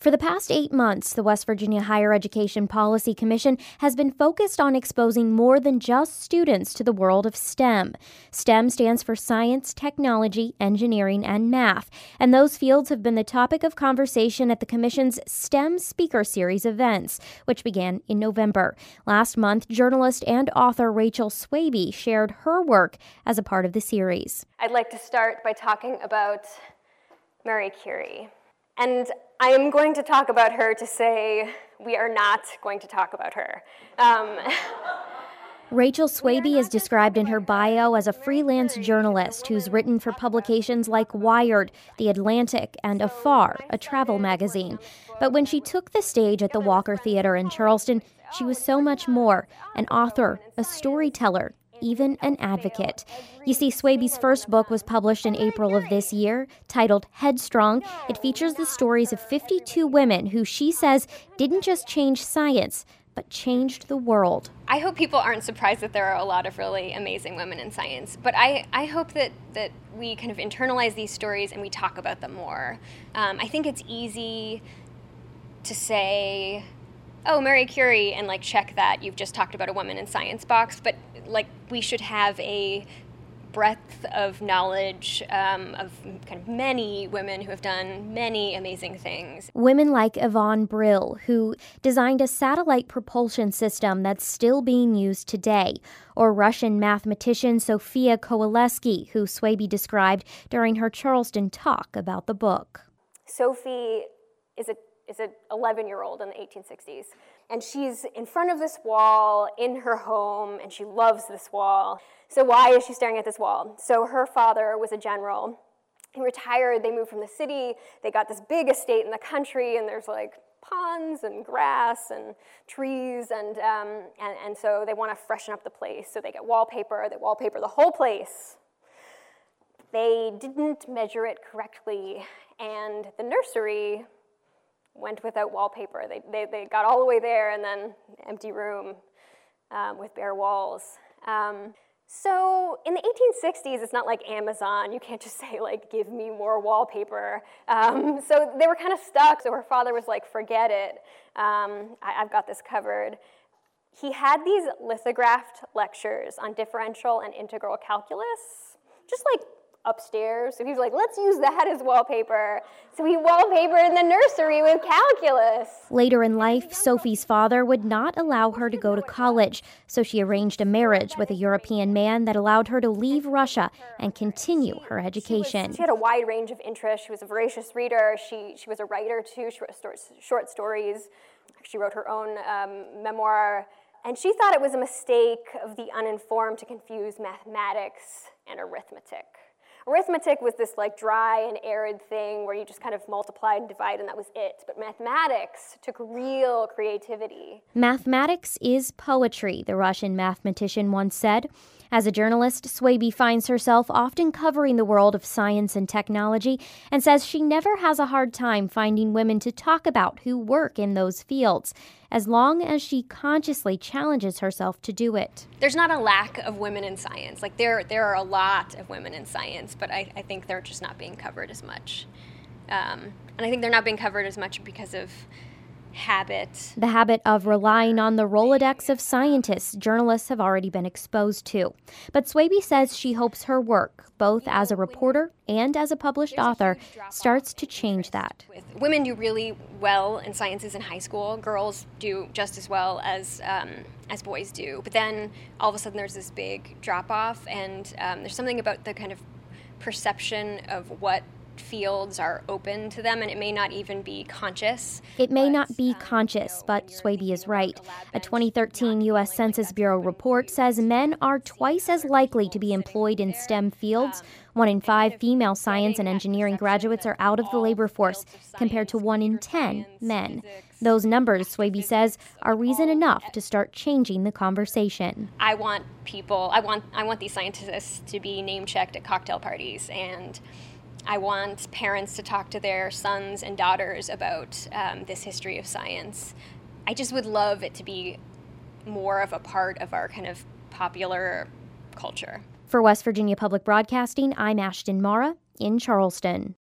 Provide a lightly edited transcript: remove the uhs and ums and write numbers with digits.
For the past 8 months, the West Virginia Higher Education Policy Commission has been focused on exposing more than just students to the world of STEM. STEM stands for science, technology, engineering, and math, and those fields have been the topic of conversation at the Commission's STEM Speaker Series events, which began in November. Last month, journalist and author Rachel Swaby shared her work as a part of the series. I'd like to start by talking about Marie Curie. And I am going to talk about her to say we are not going to talk about her. Rachel Swaby is described in her bio as a freelance journalist who's written for publications like Wired, The Atlantic, and Afar, a travel magazine. But when she took the stage at the Walker Theater in Charleston, she was so much more: an author, a storyteller, even an advocate. You see, Swaby's first book was published in April of this year, titled Headstrong. It features the stories of 52 women who she says didn't just change science, but changed the world. I hope people aren't surprised that there are a lot of really amazing women in science, but I hope that we kind of internalize these stories and we talk about them more. I think it's easy to say, oh, Marie Curie, and check that you've just talked about a woman in science box, but we should have a breadth of knowledge of kind of many women who have done many amazing things. Women like Yvonne Brill, who designed a satellite propulsion system that's still being used today, or Russian mathematician Sofia Kowaleski, who Swaby described during her Charleston talk about the book. Sophie is an 11-year-old in the 1860s. And she's in front of this wall in her home, and she loves this wall. So why is she staring at this wall? So her father was a general. He retired, they moved from the city, they got this big estate in the country, and there's ponds and grass and trees, and so they want to freshen up the place. So they get wallpaper, they wallpaper the whole place. They didn't measure it correctly, and the nursery went without wallpaper. They got all the way there and then empty room with bare walls. So in the 1860s, it's not like Amazon. You can't just say, give me more wallpaper. So they were kind of stuck. So her father was like, forget it. I've got this covered. He had these lithographed lectures on differential and integral calculus, just upstairs. So he was like, let's use that as wallpaper. So he wallpapered in the nursery with calculus. Later in life, Sophie's father would not allow her to go to college, so she arranged a marriage with a European man that allowed her to leave Russia and continue her education. She had a wide range of interests. She was a voracious reader. She was a writer, too. She wrote short stories. She wrote her own memoir. And she thought it was a mistake of the uninformed to confuse mathematics and arithmetic. Arithmetic was this dry and arid thing where you just kind of multiplied and divided and that was it. But mathematics took real creativity. Mathematics is poetry, the Russian mathematician once said. As a journalist, Swaby finds herself often covering the world of science and technology and says she never has a hard time finding women to talk about who work in those fields, as long as she consciously challenges herself to do it. There's not a lack of women in science. There are a lot of women in science, but I think they're just not being covered as much. And I think they're not being covered as much because of habit. The habit of relying on the Rolodex of scientists journalists have already been exposed to. But Swaby says she hopes her work, both as a reporter and as a published author, starts to change that. Women do really well in sciences in high school. Girls do just as well as boys do. But then all of a sudden there's this big drop-off, and there's something about the kind of perception of what fields are open to them, and it may not even be conscious. It may not be conscious, but Swaby is right. A 2013 U.S. Census Bureau report says men are twice as likely to be employed in STEM fields. 1 in 5 female science and engineering graduates are out of the labor force, compared to 1 in 10 men. Those numbers, Swaby says, are reason enough to start changing the conversation. I want these scientists to be name-checked at cocktail parties, and I want parents to talk to their sons and daughters about this history of science. I just would love it to be more of a part of our kind of popular culture. For West Virginia Public Broadcasting, I'm Ashton Mara in Charleston.